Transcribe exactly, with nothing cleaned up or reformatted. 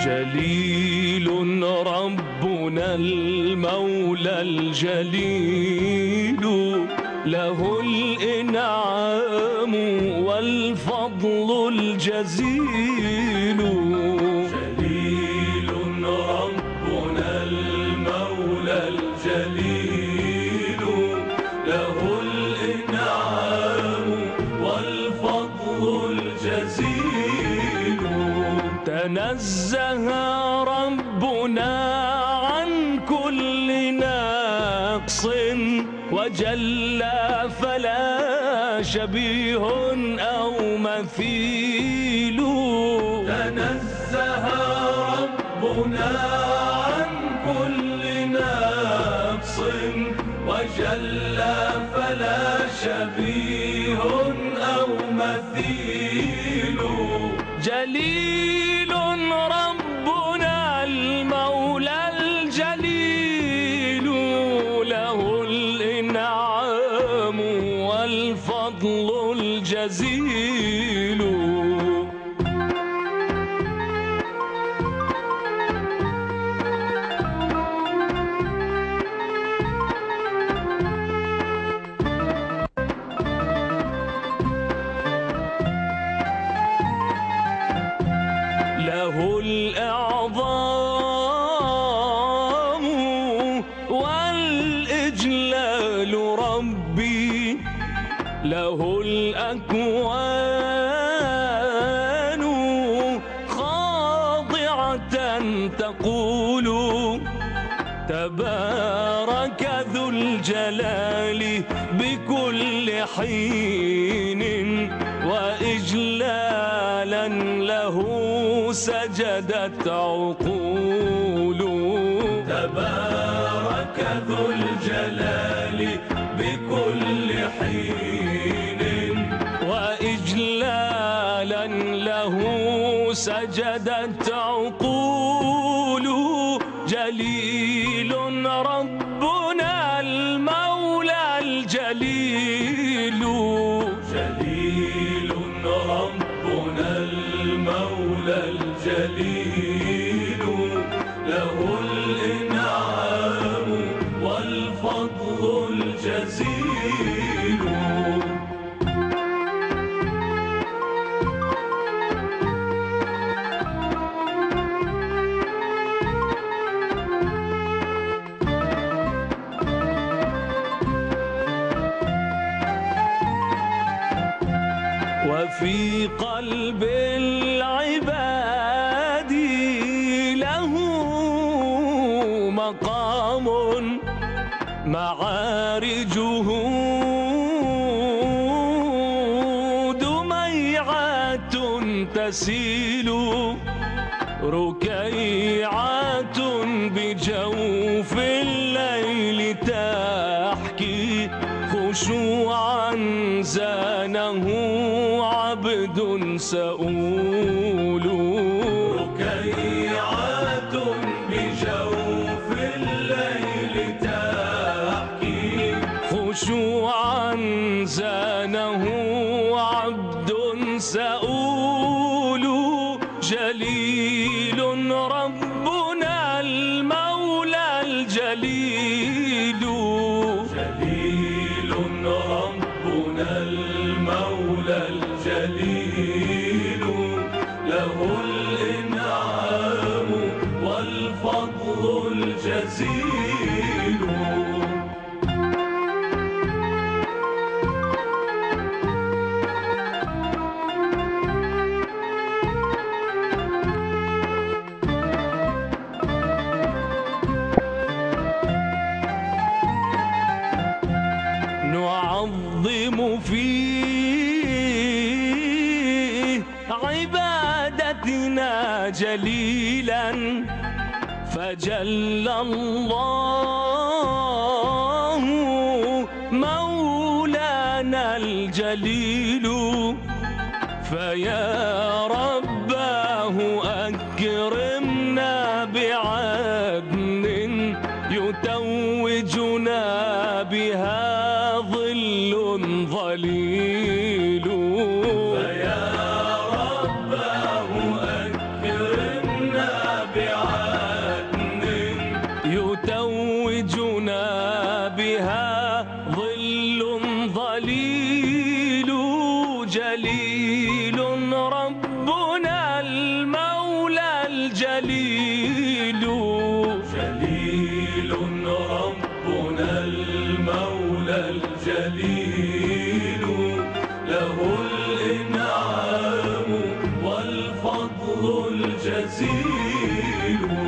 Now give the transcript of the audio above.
جليل ربنا المولى الجليل، له الإنعام والفضل الجزيل. جليل ربنا المولى الجليل، له الإنعام والفضل الجزيل. تنزه ربنا عن كل نقص وجل فلا شبيه أو مثيل. تنزه ربنا عن كل نقص وجل فلا شبيه أو مثيل. جليل ربنا المولى الجليل، له الإنعام والفضل الجزيل. له الإعظام والإجلال ربي، له الأكوان خاضعة تقول تبارك ذو الجلال بكل حين، وإجلالا له سجدت عقول. تبارك ذو الجلال بكل حين، وإجلالا له سجدت عقول. جليل ربنا المولى الجليل، جليل ربنا المولى الجليل، له الإنعام والفضل الجزيل. وفي قلب العباد له مقام معارجه دميعات تسيل، ركيعات بجوف الليل تحكي خشوعا زانه عبد سؤول. ركيعات بجوف الليل تحكي خشوعا زانه عبد سؤول. جليل ربنا المولى الجليل، جليل ربنا المولى الجليل، له الإنعام والفضل الجزيل. نعظم في عبادتنا جليلا، فجل الله مولانا الجليل. فيا رباه أكرمنا بعدن يتوجنا بها ظل ظليل. فيا رباه أكرمنا الجليل. جليل ربنا المولى الجليل، له الإنعام والفضل الجزيل.